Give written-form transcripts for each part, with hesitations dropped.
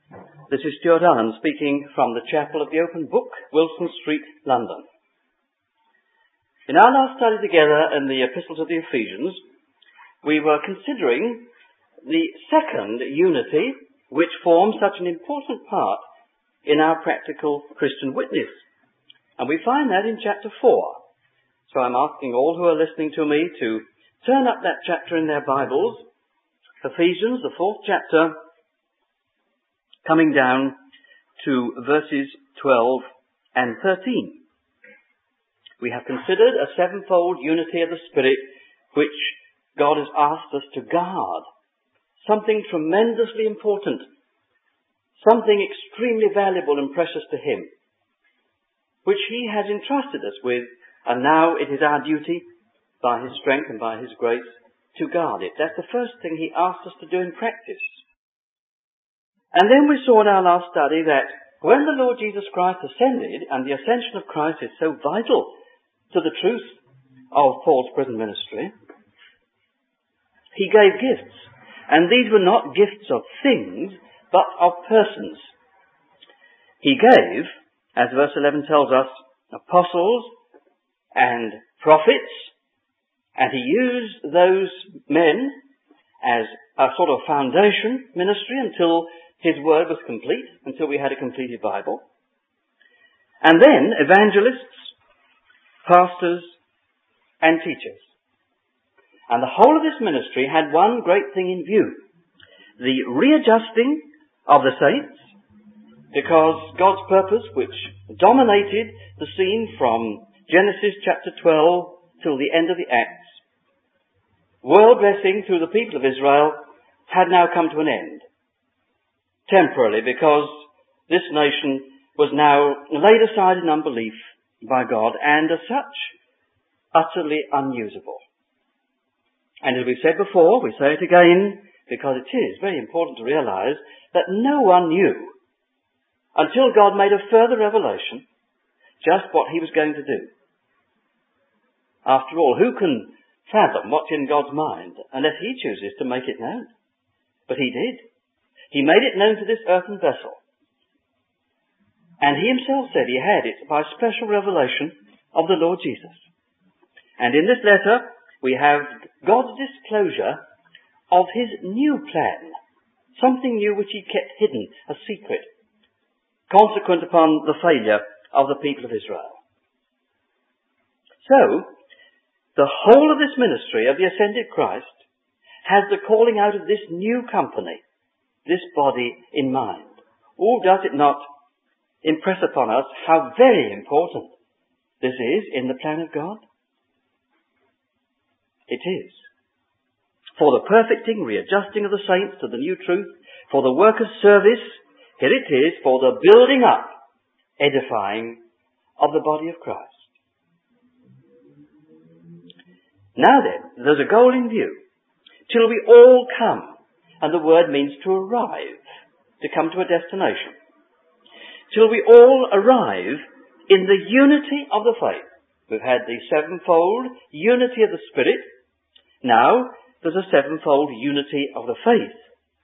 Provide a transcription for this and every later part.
This is Stuart Allen speaking from the Chapel of the Open Book, Wilson Street, London. In our last study together in the Epistle to the Ephesians, we were considering the second unity which forms such an important part in our practical Christian witness. And we find that in chapter 4. So I'm asking all who are listening to me to turn up that chapter in their Bibles, Ephesians, the 4th chapter, coming down to verses 12 and 13. We have considered a sevenfold unity of the Spirit which God has asked us to guard. Something tremendously important. Something extremely valuable and precious to Him, which He has entrusted us with, and now it is our duty, by His strength and by His grace, to guard it. That's the first thing He asked us to do in practice. And then we saw in our last study that when the Lord Jesus Christ ascended, and the ascension of Christ is so vital to the truth of Paul's prison ministry, He gave gifts. And these were not gifts of things, but of persons. He gave, as verse 11 tells us, apostles and prophets, and He used those men as a sort of foundation ministry until His word was complete, until we had a completed Bible. And then evangelists, pastors, and teachers. And the whole of this ministry had one great thing in view: the readjusting of the saints, because God's purpose, which dominated the scene from Genesis chapter 12 till the end of the Acts, world blessing through the people of Israel, had now come to an end. Temporarily, because this nation was now laid aside in unbelief by God, and as such, utterly unusable. And as we said before, we say it again, because it is very important to realize that no one knew, until God made a further revelation, just what He was going to do. After all, who can fathom what's in God's mind unless He chooses to make it known? But He did. He made it known to this earthen vessel. And He Himself said He had it by special revelation of the Lord Jesus. And in this letter, we have God's disclosure of His new plan. Something new which He kept hidden, a secret, consequent upon the failure of the people of Israel. So, the whole of this ministry of the ascended Christ has the calling out of this new company, this body, in mind. Or does it not impress upon us how very important this is in the plan of God? It is. For the perfecting, readjusting of the saints to the new truth, for the work of service, here it is, for the building up, edifying of the body of Christ. Now then, there's a goal in view, till we all come. And the word means to arrive, to come to a destination. Till we all arrive in the unity of the faith. We've had the sevenfold unity of the Spirit. Now, there's a sevenfold unity of the faith.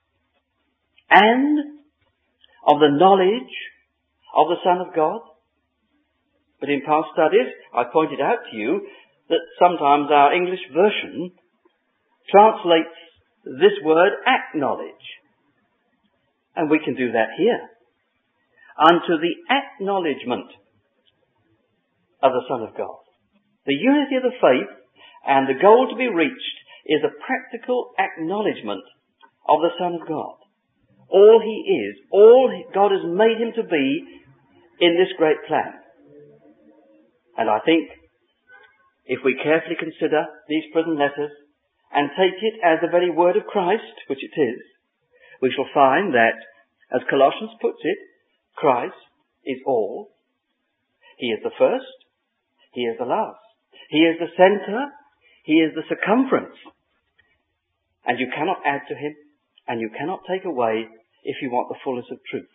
And of the knowledge of the Son of God. But in past studies, I pointed out to you that sometimes our English version translates this word acknowledge. And we can do that here. Unto the acknowledgement of the Son of God. The unity of the faith and the goal to be reached is a practical acknowledgement of the Son of God. All He is, all God has made Him to be in this great plan. And I think if we carefully consider these prison letters and take it as the very word of Christ, which it is, we shall find that, as Colossians puts it, Christ is all. He is the first. He is the last. He is the center. He is the circumference. And you cannot add to Him, and you cannot take away if you want the fullness of truth.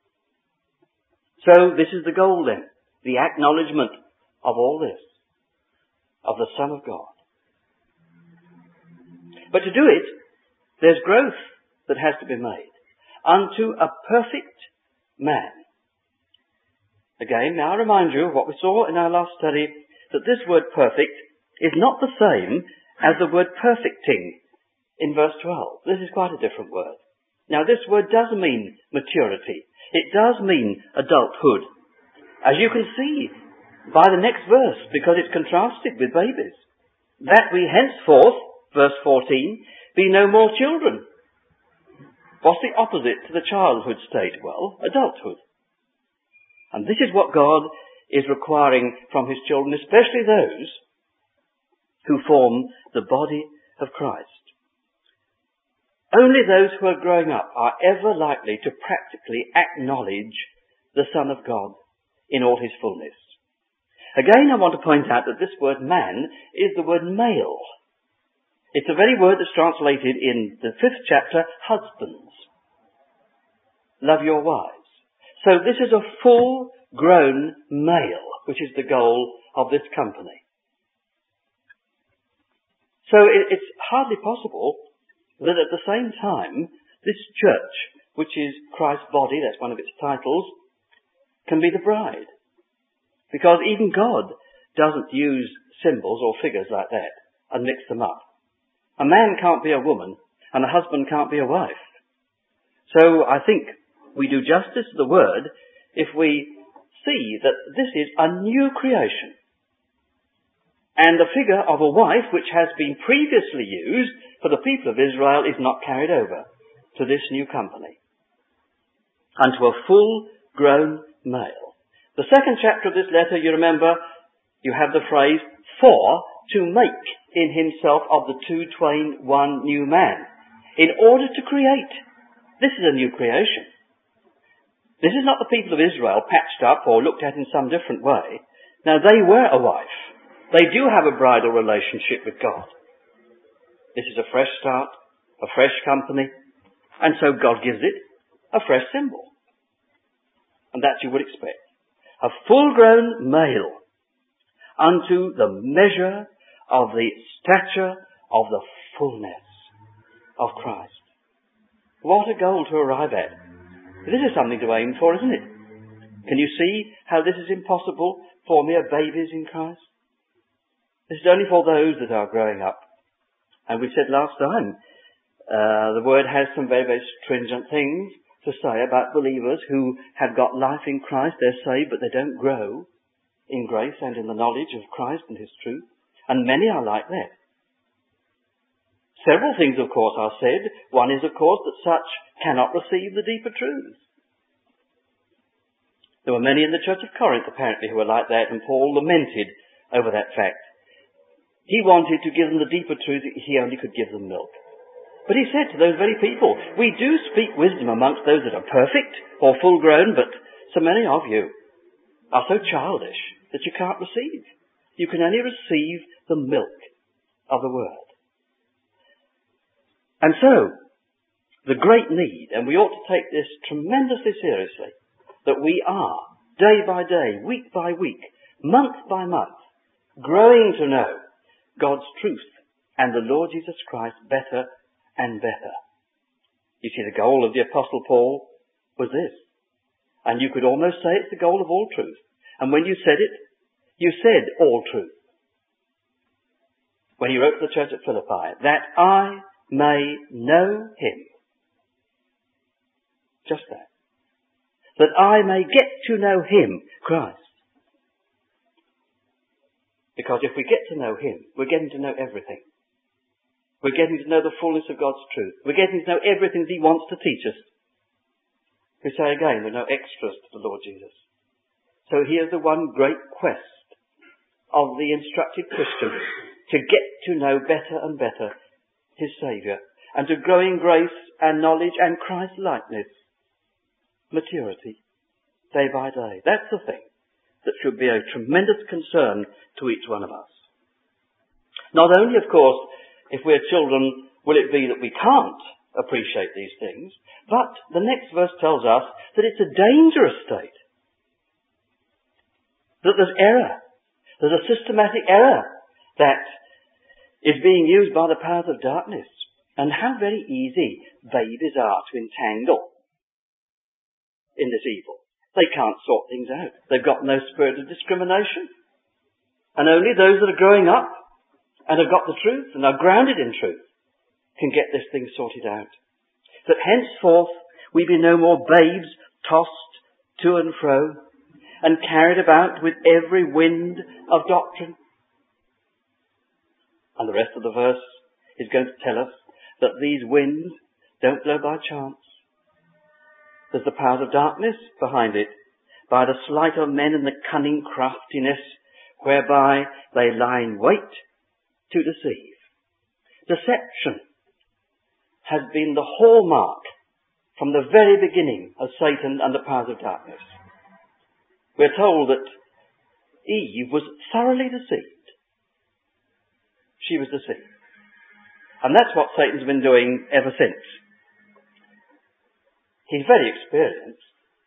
So this is the goal then, the acknowledgement of all this, of the Son of God. But to do it, there's growth that has to be made. unto a perfect man. Again, may I remind you of what we saw in our last study, that this word perfect is not the same as the word perfecting in verse 12. This is quite a different word. Now, this word does mean maturity. It does mean adulthood, as you can see by the next verse, because it's contrasted with babies. That we henceforth, verse 14, be no more children. What's the opposite to the childhood state? Well, adulthood. And this is what God is requiring from his children, especially those who form the body of Christ. Only those who are growing up are ever likely to practically acknowledge the Son of God in all his fullness. Again, I want to point out that this word man is the word male. It's the very word that's translated in the 5th chapter, husbands. Love your wives. So this is a full-grown male, which is the goal of this company. So it's hardly possible that at the same time, this church, which is Christ's body, that's one of its titles, can be the bride. Because even God doesn't use symbols or figures like that and mix them up. A man can't be a woman, and a husband can't be a wife. So I think we do justice to the word if we see that this is a new creation. And the figure of a wife, which has been previously used for the people of Israel, is not carried over to this new company. Unto a full-grown male. The 2nd chapter of this letter, you remember, you have the phrase, for to make in himself of the two twain one new man. In order to create. This is a new creation. This is not the people of Israel patched up or looked at in some different way. Now, they were a wife. They do have a bridal relationship with God. This is a fresh start, a fresh company, and so God gives it a fresh symbol. And that you would expect. A full-grown male unto the measure of the stature of the fullness of Christ. What a goal to arrive at. This is something to aim for, isn't it? Can you see how this is impossible for mere babies in Christ? This is only for those that are growing up. And we said last time, the word has some very, very stringent things to say about believers who have got life in Christ. They're saved, but they don't grow in grace and in the knowledge of Christ and his truth. And many are like that. Several things, of course, are said. One is, of course, that such cannot receive the deeper truths. There were many in the church of Corinth, apparently, who were like that, and Paul lamented over that fact. He wanted to give them the deeper truth, he only could give them milk. But he said to those very people, we do speak wisdom amongst those that are perfect or full grown, but so many of you are so childish that you can't receive. You can only receive the milk of the word. And so, the great need, and we ought to take this tremendously seriously, that we are, day by day, week by week, month by month, growing to know God's truth and the Lord Jesus Christ better and better. You see, the goal of the Apostle Paul was this. And you could almost say it's the goal of all truth. And when you said it, you said all truth. When he wrote to the church at Philippi, that I may know him. Just that. That I may get to know him, Christ. Because if we get to know him, we're getting to know everything. We're getting to know the fullness of God's truth. We're getting to know everything that he wants to teach us. We say again, there are no extras to the Lord Jesus. So here's the one great quest of the instructed Christian, to get to know better and better his Saviour, and to grow in grace and knowledge and Christ-likeness, maturity, day by day. That's the thing that should be a tremendous concern to each one of us. Not only, of course, if we're children, will it be that we can't appreciate these things, but the next verse tells us that it's a dangerous state. That there's error. There's a systematic error that is being used by the powers of darkness. And how very easy babies are to entangle in this evil. They can't sort things out. They've got no spirit of discrimination. And only those that are growing up and have got the truth and are grounded in truth can get this thing sorted out. That henceforth we be no more babes tossed to and fro and carried about with every wind of doctrine. And the rest of the verse is going to tell us that these winds don't blow by chance. There's the powers of darkness behind it, by the sleight of men and the cunning craftiness whereby they lie in wait to deceive. Deception has been the hallmark from the very beginning of Satan and the powers of darkness. We're told that Eve was thoroughly deceived. She was deceived. And that's what Satan's been doing ever since. He's very experienced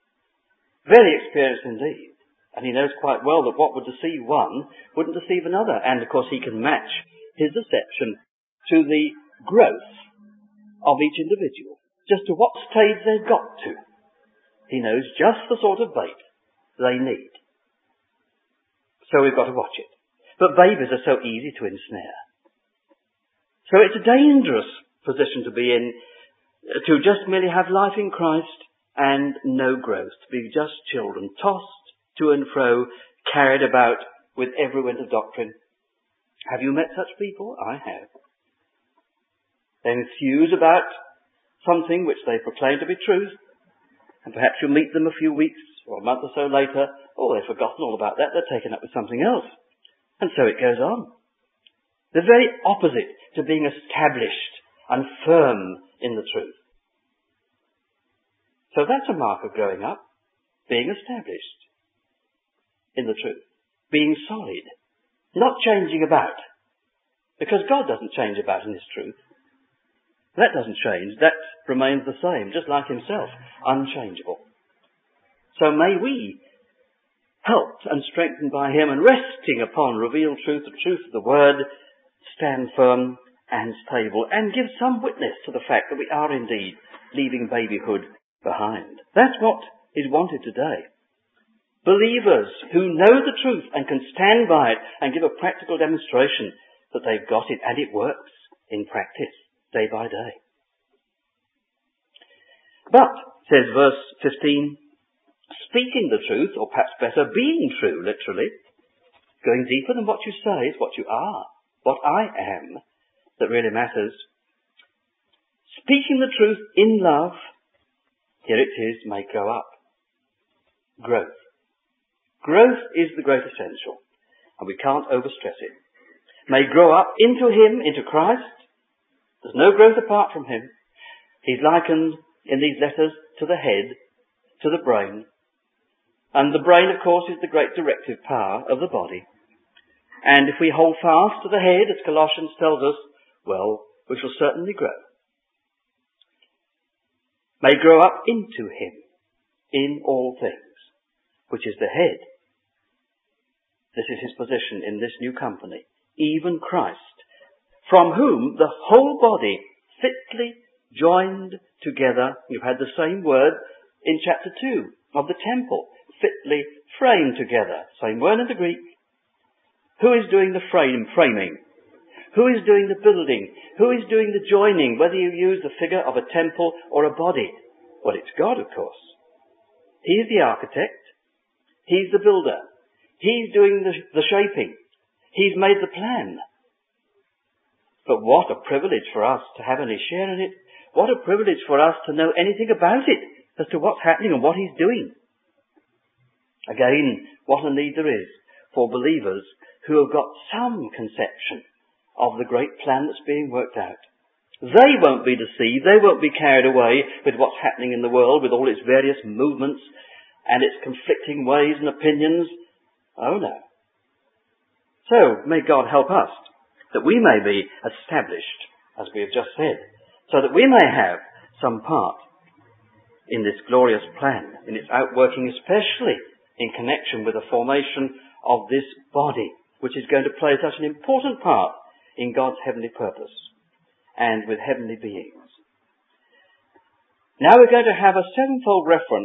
indeed. And he knows quite well that what would deceive one wouldn't deceive another. And of course he can match his deception to the growth of each individual, just to what stage they've got to. He knows just the sort of bait they need. So we've got to watch it. But babies are so easy to ensnare. So it's a dangerous position to be in, to just merely have life in Christ and no growth, to be just children, tossed to and fro, carried about with every wind of doctrine. Have you met such people? I have. They enthuse about something which they proclaim to be truth, and perhaps you meet them a few weeks or a month or so later, they've forgotten all about that, they're taken up with something else. And so it goes on. The very opposite to being established and firm in the truth. So that's a mark of growing up, being established in the truth, being solid, not changing about, because God doesn't change about in His truth. That doesn't change, that remains the same, just like Himself, unchangeable. So may we, helped and strengthened by Him and resting upon revealed truth, the truth of the Word, stand firm and stable and give some witness to the fact that we are indeed leaving babyhood behind. That's what is wanted today. Believers who know the truth and can stand by it and give a practical demonstration that they've got it and it works in practice day by day. But, says verse 15, speaking the truth, or perhaps better, being true, literally, going deeper than what you say is what you are, what I am, that really matters. Speaking the truth in love, here it is, may grow up. Growth. Growth is the great essential, and we can't overstress it. May grow up into Him, into Christ. There's no growth apart from Him. He's likened in these letters to the head, to the brain. And the brain, of course, is the great directive power of the body. And if we hold fast to the head, as Colossians tells us, well, we shall certainly grow. May grow up into Him in all things, which is the head. This is His position in this new company, even Christ, from whom the whole body fitly joined together, you've had the same word in chapter 2 of the temple, fitly framed together, same word in the Greek. Who is doing the framing? Who is doing the building? Who is doing the joining, whether you use the figure of a temple or a body? Well, it's God, of course. He's the architect. He's the builder. He's doing the shaping. He's made the plan. But what a privilege for us to have any share in it. What a privilege for us to know anything about it, as to what's happening and what He's doing. Again, what a need there is for believers who have got some conception of the great plan that's being worked out. They won't be deceived. They won't be carried away with what's happening in the world, with all its various movements and its conflicting ways and opinions. Oh no. So, may God help us, that we may be established, as we have just said, so that we may have some part in this glorious plan, in its outworking, especially in connection with the formation of this body, which is going to play such an important part in God's heavenly purpose and with heavenly beings. Now we're going to have a sevenfold reference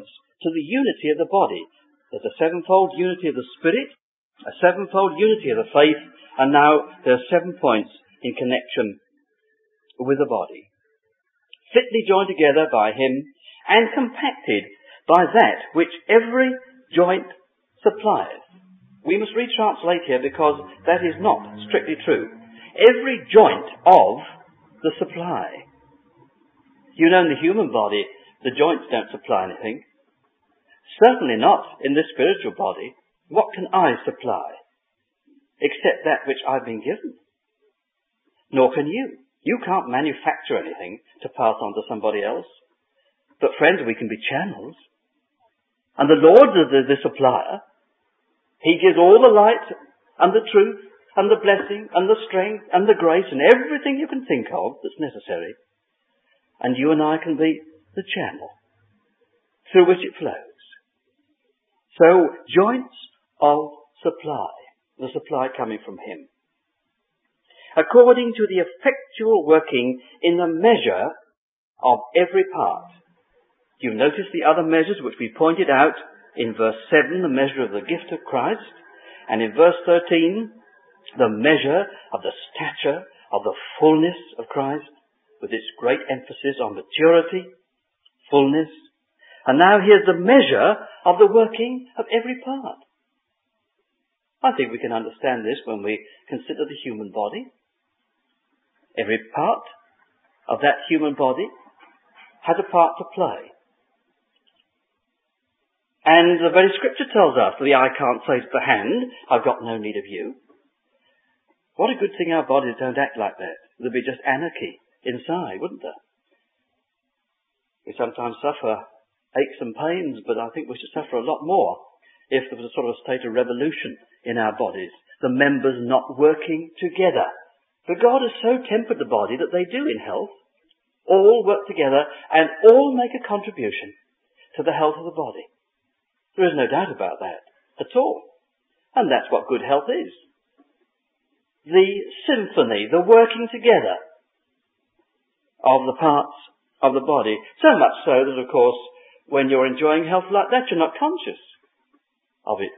to the unity of the body. There's a sevenfold unity of the Spirit, a sevenfold unity of the faith, and now there are 7 points in connection with the body. Fitly joined together by him and compacted by that which every joint supplieth. We must retranslate here because that is not strictly true. Every joint of the supply. You know, in the human body, the joints don't supply anything. Certainly not in this spiritual body. What can I supply? Except that which I've been given. Nor can you. You can't manufacture anything to pass on to somebody else. But friends, we can be channels. And the Lord is the supplier. He gives all the light and the truth and the blessing and the strength and the grace and everything you can think of that's necessary. And you and I can be the channel through which it flows. So, joints of supply, the supply coming from him. According to the effectual working in the measure of every part. You notice the other measures which we pointed out in verse 7, the measure of the gift of Christ, and in verse 13, the measure of the stature of the fullness of Christ, with its great emphasis on maturity, fullness. And now here's the measure of the working of every part. I think we can understand this when we consider the human body. Every part of that human body has a part to play. And the very scripture tells us that the eye can't say to the hand, I've got no need of you. What a good thing our bodies don't act like that. There'd be just anarchy inside, wouldn't there? We sometimes suffer aches and pains, but I think we should suffer a lot more if there was a sort of a state of revolution in our bodies, the members not working together. But God has so tempered the body that they do in health all work together and all make a contribution to the health of the body. There is no doubt about that at all. And that's what good health is. The symphony, the working together of the parts of the body. So much so that, of course, when you're enjoying health like that, you're not conscious of it.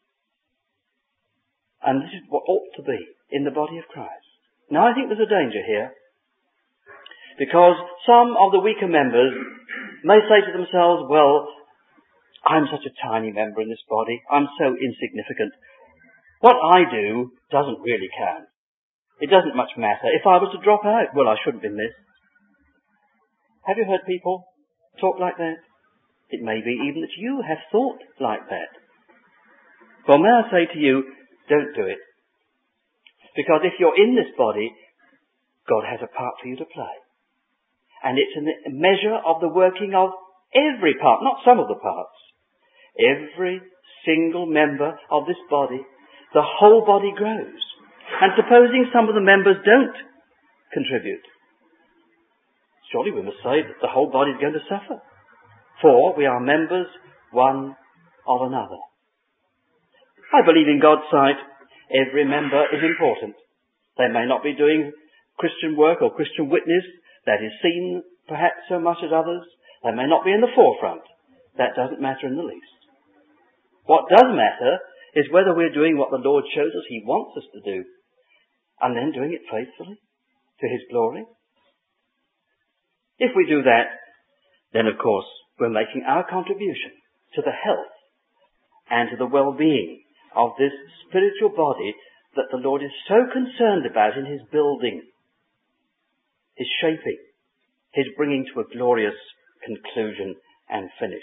And this is what ought to be in the body of Christ. Now, I think there's a danger here, because some of the weaker members may say to themselves, well, I'm such a tiny member in this body. I'm so insignificant. What I do doesn't really count. It doesn't much matter. If I was to drop out, well, I shouldn't be missed. Have you heard people talk like that? It may be even that you have thought like that. Well, may I say to you, don't do it. Because if you're in this body, God has a part for you to play. And it's a measure of the working of every part, not some of the parts. Every single member of this body, the whole body grows. And supposing some of the members don't contribute, surely we must say that the whole body is going to suffer. For we are members one of another. I believe in God's sight, every member is important. They may not be doing Christian work or Christian witness that is seen perhaps so much as others. They may not be in the forefront. That doesn't matter in the least. What does matter is whether we're doing what the Lord shows us He wants us to do, and then doing it faithfully to His glory. If we do that, then of course we're making our contribution to the health and to the well-being of this spiritual body that the Lord is so concerned about in His building, His shaping, His bringing to a glorious conclusion and finish.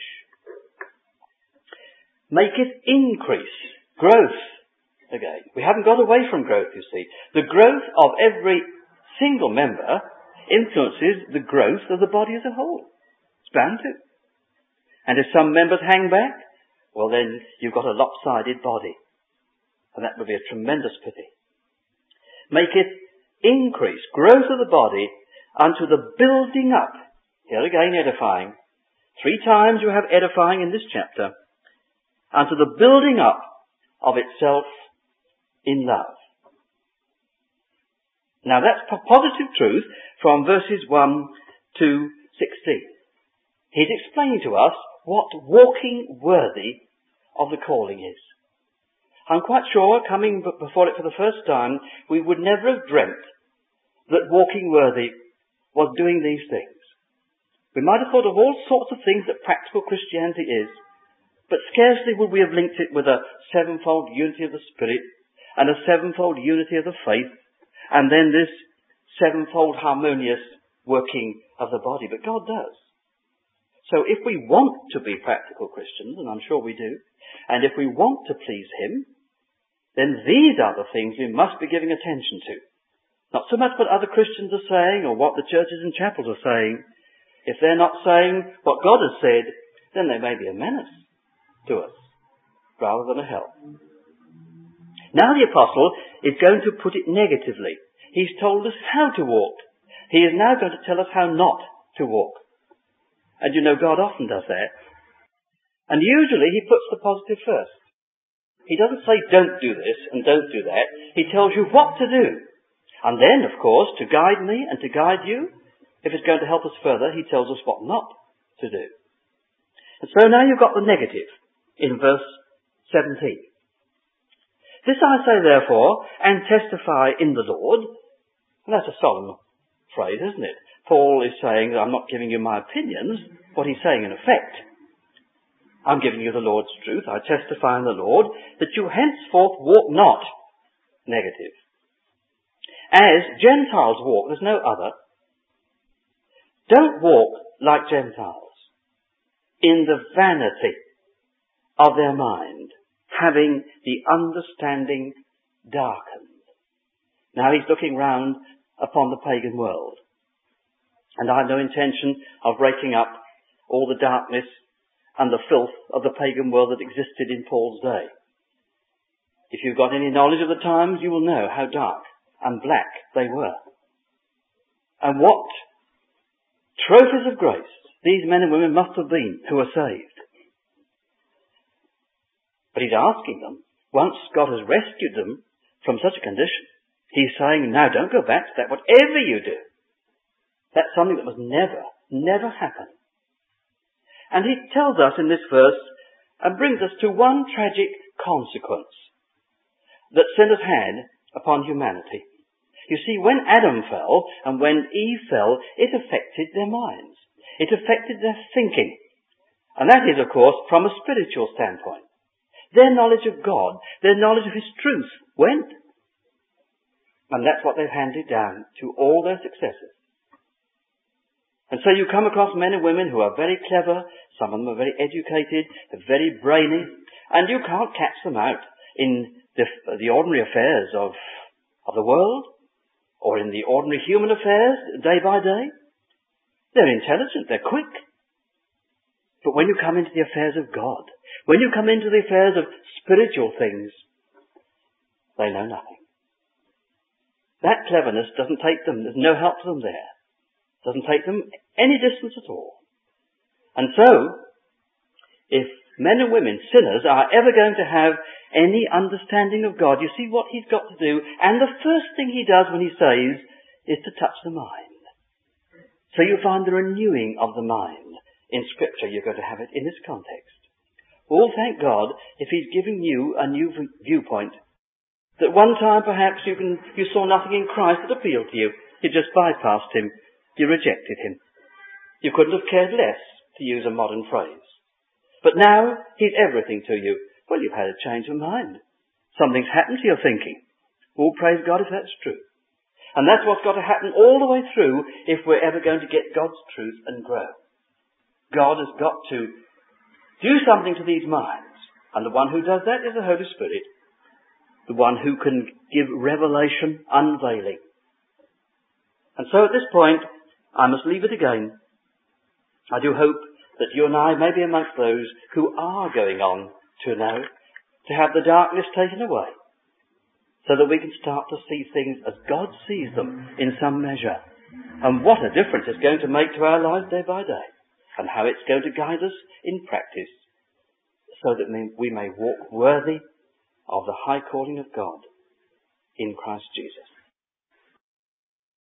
Make it increase, growth. Again, we haven't got away from growth, you see. The growth of every single member influences the growth of the body as a whole. It's bound to. And if some members hang back, well then you've got a lopsided body. And that would be a tremendous pity. Make it increase, growth of the body unto the building up. Here again, edifying. 3 times you have edifying in this chapter. Unto the building up of itself in love. Now that's positive truth from verses 1 to 16. He's explaining to us what walking worthy of the calling is. I'm quite sure, coming before it for the first time, we would never have dreamt that walking worthy was doing these things. We might have thought of all sorts of things that practical Christianity is, but scarcely would we have linked it with a sevenfold unity of the Spirit and a sevenfold unity of the faith, and then this sevenfold harmonious working of the body. But God does. So if we want to be practical Christians, and I'm sure we do, and if we want to please Him, then these are the things we must be giving attention to. Not so much what other Christians are saying or what the churches and chapels are saying. If they're not saying what God has said, then they may be a menace to us rather than a help. Now the apostle is going to put it negatively. He's told us how to walk. He is now going to tell us how not to walk. And you know, God often does that. And usually He puts the positive first. He doesn't say don't do this and don't do that. He tells you what to do. And then, of course, to guide me and to guide you, if it's going to help us further, He tells us what not to do. And so now you've got the negative in verse 17. This I say therefore, and testify in the Lord. And that's a solemn phrase, isn't it? Paul is saying, I'm not giving you my opinions. What he's saying in effect, I'm giving you the Lord's truth. I testify in the Lord that you henceforth walk not negative. As Gentiles walk, there's no other. Don't walk like Gentiles in the vanity of their mind, having the understanding darkened. Now he's looking round upon the pagan world. And I have no intention of breaking up all the darkness and the filth of the pagan world that existed in Paul's day. If you've got any knowledge of the times, you will know how dark and black they were. And what trophies of grace these men and women must have been who are saved. But he's asking them, once God has rescued them from such a condition, he's saying, now don't go back to that, whatever you do. That's something that must never happen. And he tells us in this verse, and brings us to one tragic consequence that sinners had upon humanity. You see, when Adam fell and when Eve fell, it affected their minds. It affected their thinking. And that is, of course, from a spiritual standpoint. Their knowledge of God, their knowledge of His truth went. And that's what they've handed down to all their successors. And so you come across men and women who are very clever, some of them are very educated, very brainy, and you can't catch them out in the ordinary affairs of the world, or in the ordinary human affairs day by day. They're intelligent, they're quick. But when you come into the affairs of God, when you come into the affairs of spiritual things, they know nothing. That cleverness doesn't take them, there's no help to them there. Doesn't take them any distance at all. And so, if men and women, sinners, are ever going to have any understanding of God, you see what He's got to do, and the first thing He does when He saves is to touch the mind. So you find the renewing of the mind. In Scripture, you're going to have it in this context. Well, thank God if He's giving you a new viewpoint. That one time perhaps you saw nothing in Christ that appealed to you. You just bypassed Him. You rejected Him. You couldn't have cared less, to use a modern phrase. But now He's everything to you. Well, you've had a change of mind. Something's happened to your thinking. Well, praise God if that's true. And that's what's got to happen all the way through if we're ever going to get God's truth and grow. God has got to do something to these minds. And the one who does that is the Holy Spirit. The one who can give revelation, unveiling. And so at this point, I must leave it again. I do hope that you and I may be amongst those who are going on to know, to have the darkness taken away, so that we can start to see things as God sees them in some measure. And what a difference it's going to make to our lives day by day, and how it's going to guide us in practice, so that we may walk worthy of the high calling of God in Christ Jesus.